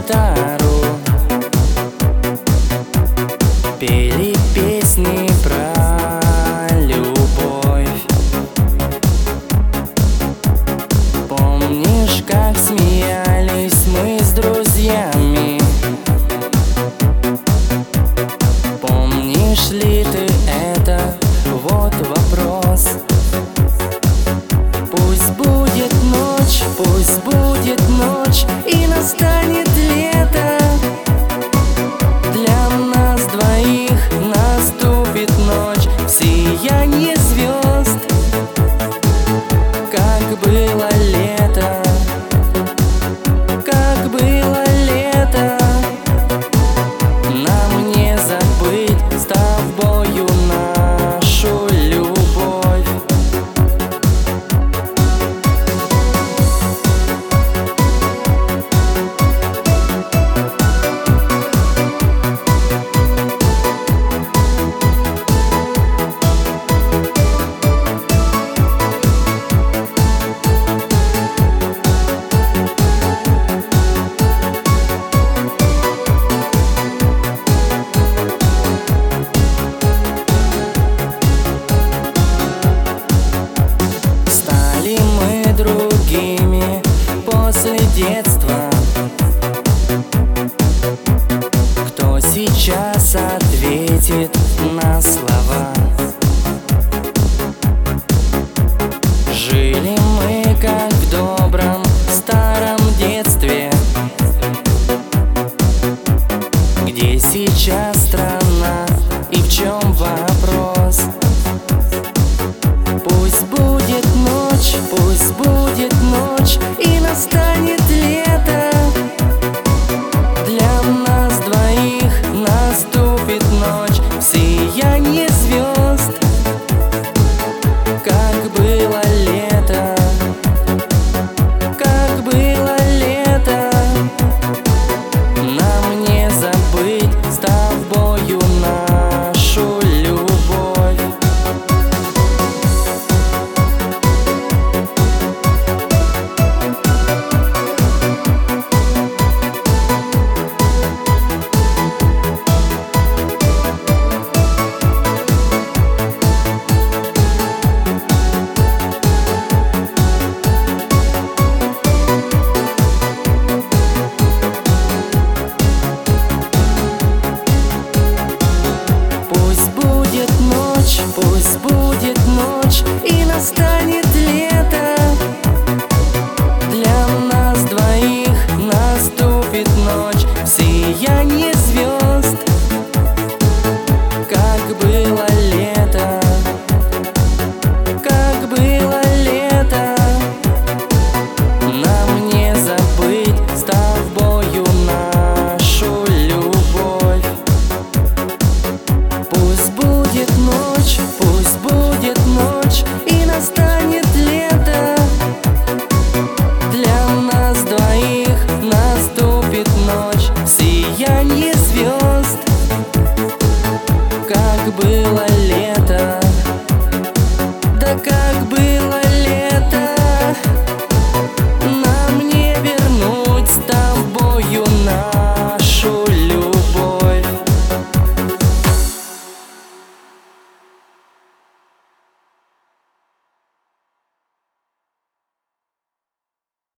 гитару, пели песни про любовь. Помнишь, как смеялись мы с друзьями? Помнишь ли ты это? Вот вопрос. Пусть будет ночь, и настанет лето. Для нас двоих наступит ночь в сиянии звезд. Как было лето, как было лето. Нам не забыть с тобою нашу любовь. Другими после детства. Кто сейчас ответит на слова? Жили мы как в добром старом детстве. Где сейчас страна и в чем вопрос? Пусть будет ночь, и настанет лето. Для нас двоих наступит ночь в сиянии звезд. Как было лето, как было лето. Нам не забыть с тобою нашу любовь. Пусть будет ночь, и настанет лето. Для нас двоих наступит ночь в сиянии звезд. Как было лето, как было лето. Нам не забыть с тобою нашу любовь. Пусть будет ночь, и настанет лето. Для нас двоих наступит ночь в сиянии звезд.